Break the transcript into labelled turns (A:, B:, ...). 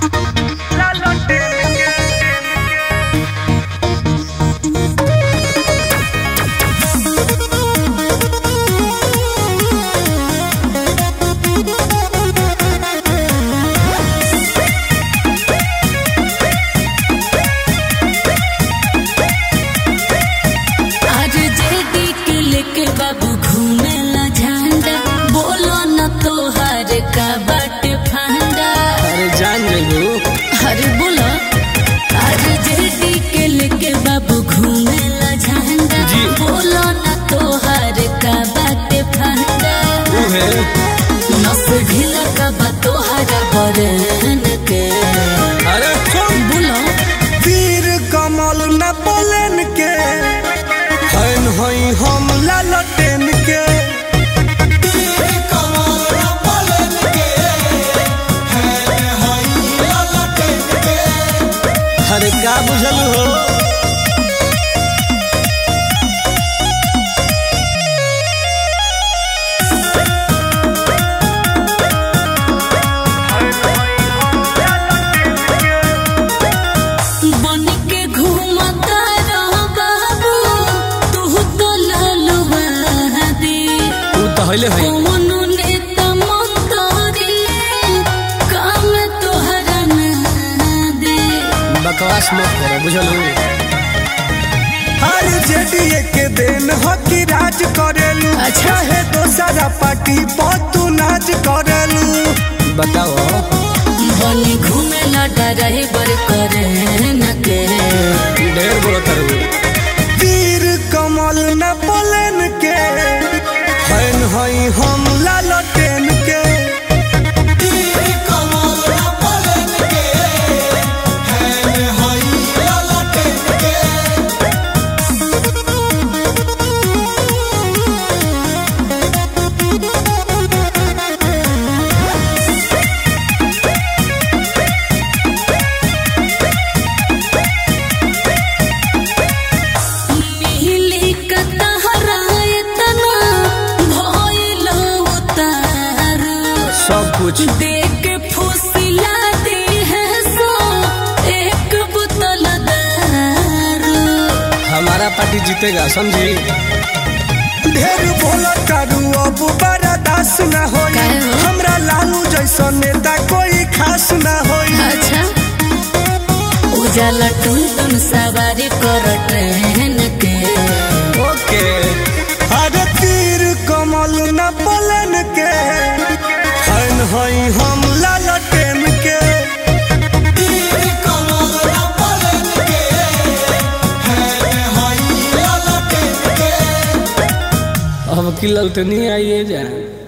A: बाबू घूमे ला झंडा बोलो न तोहार का बाट फंडा।
B: अरे जान ले
A: अरे बोलो अरे जेडी के लेके बाबू घूमे ला झंडा बोलो न तोहार का बाट फंडा। नस ढीला का बा तोहारा बरन के।
B: अरे
A: बोलो
C: वीर कमल न बोलन के हन हई हम लालटेन के।
B: अरे क्या बुझल हो
A: पहले है नेता मंत्री काम तोहरा न दे।
B: बकवास मत करो बुझल हो।
C: हर जेडीए के दिन हो कि राज करेलू। अच्छा है दोसरा पार्टी पर तू नाच करेलू।
B: बताओ
A: बनी घूमे ला डराई बर करे न के।
B: ढेर बोलत रहो
C: वीर कमल न बोलन के हन हई हम लालटेन के।
B: कुछ
A: देख फुसिला दे है सो एक बोतल दारू।
B: हमारा पार्टी जीतेगा समझी।
C: ढेर बोला करू अब बर्दाश्त न होई। हमरा लालू जैसा नेता कोई खास न होई।
A: अच्छा उजाला टुन टुन सवारी कर ट्रेन के।
C: ओके अरे तीर कमल न बोलन के हन हई हम लालटेन के।
B: अब किलल तो नहीं आइए जाए।